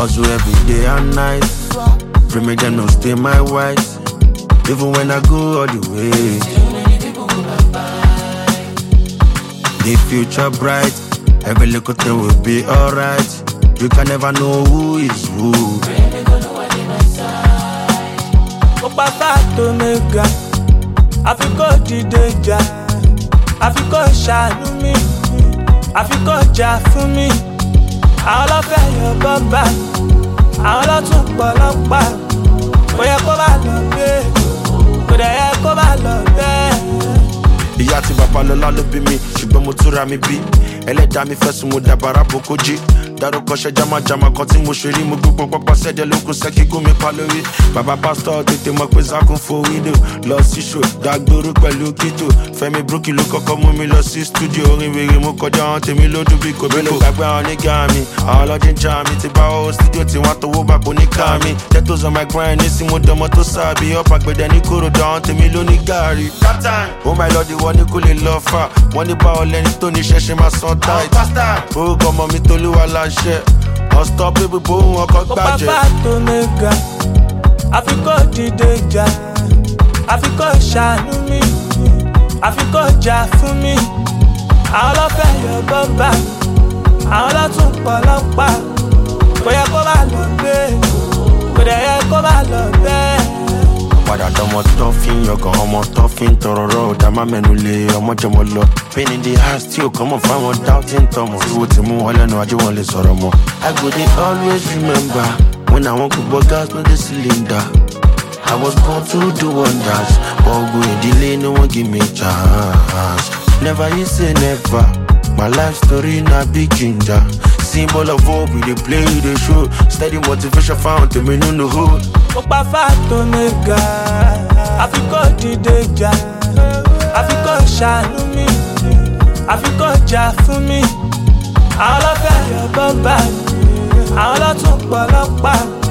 hustle every day and night. Pray make them no stay my white. Even when I go all the way. The future bright. Every little thing will be alright. You can never know who is who. Papa to nigga, I fi go dideja, I fi go shanu mi, I fi go ja fún mi. Àwọn ló fẹ́ yọ bọ́mbà, àwọn ló tún pọ̀ lọ́pàá. Kò yẹ kó bá lọ bẹ́ẹ̀, kò dẹ̀ yẹ kó bá lọ bẹ́ẹ̀. Ìyá àti bàbá lọ́lá ló bí mi, ṣùgbọ́n mo túra mi bí. Ẹlẹ́dàá mi fẹ́ sùn mo dàbàrà boko jí. Dárúkọ ṣe jámàjámà kan tí mo ṣe rí. Mo gbọ́ pọ́pọ́ sẹ́dẹ̀ ló kù sẹ́kí gún mi pa lórí. Bàbá pásítọ̀ tètè mọ̀ pé zákùn fo wíńdò. Lọ sí ṣò dàgbòrò pẹ̀lú kító. Fẹ́mi Brookie ló kọ́kọ́ mú mi lọ sí stúdíò. Orin wèrè mo kọjá àwọn tèmi lódún bí kò bẹ́ẹ̀ ló gbàgbé àwọn nígà mi. Àwọn ọlọ́dún já mi ti bá owó stúdíò tí wọ́n tọwọ́ bá kò ní ká mi. Tẹ́tòs on my grind ní sí mo dánmọ́ tó sábì. Ọ̀pá gbẹ̀dẹ̀ ní kòròdú àwọn tèmi ló ní gàárì. Oh my lord, ìwọ ní kò lè lọ fà. Wọ́n ní báwo lẹni tó ní ṣẹ́ṣẹ́ máa san tight. Orúkọ ọmọ mi Tolúwa láṣẹ. Unstoppable, boom, ọkọ̀ gbàjẹ́. Papa to nigga, I fi go dideja, I fi go ṣàánú mi, I fi go jà fún mi. Àwọn ló fẹ́ yọ bọ́mbà, àwọn ló tún pọ̀ lọ́pàá. Kò yẹ kó bá lọ bẹ́ẹ̀, kò dẹ̀ yẹ kó bá lọ bẹ́ẹ̀. Padà dánmọ́ tó fi ń yọkàn ọmọ tó fi ń tọrọrọ ọ̀dà má mẹ́nu lé ọmọ jọmọ lọ. Pain in the heart tí ò kàn mọ̀ fáwọn doubting Thomas. Ìwò tí mú wọn lẹ́nu ajé wọn lè sọ̀rọ̀ mọ́. I go dey always remember when I want to burn gas no dey cylinder. I was born to do wonders, but go in delay no one give me chance. Never you say never. My life story na big ginger. Symbol of hope, we dey play, we dey show. Steady motivation found to me no hood. Papa to nigga, I fi go dideja, I fi go ṣàánú mi, I fi go jà fún mi. Àwọn ló fẹ́ yọ bọ́mbà, àwọn ló tún pọ̀ lọ́pàá.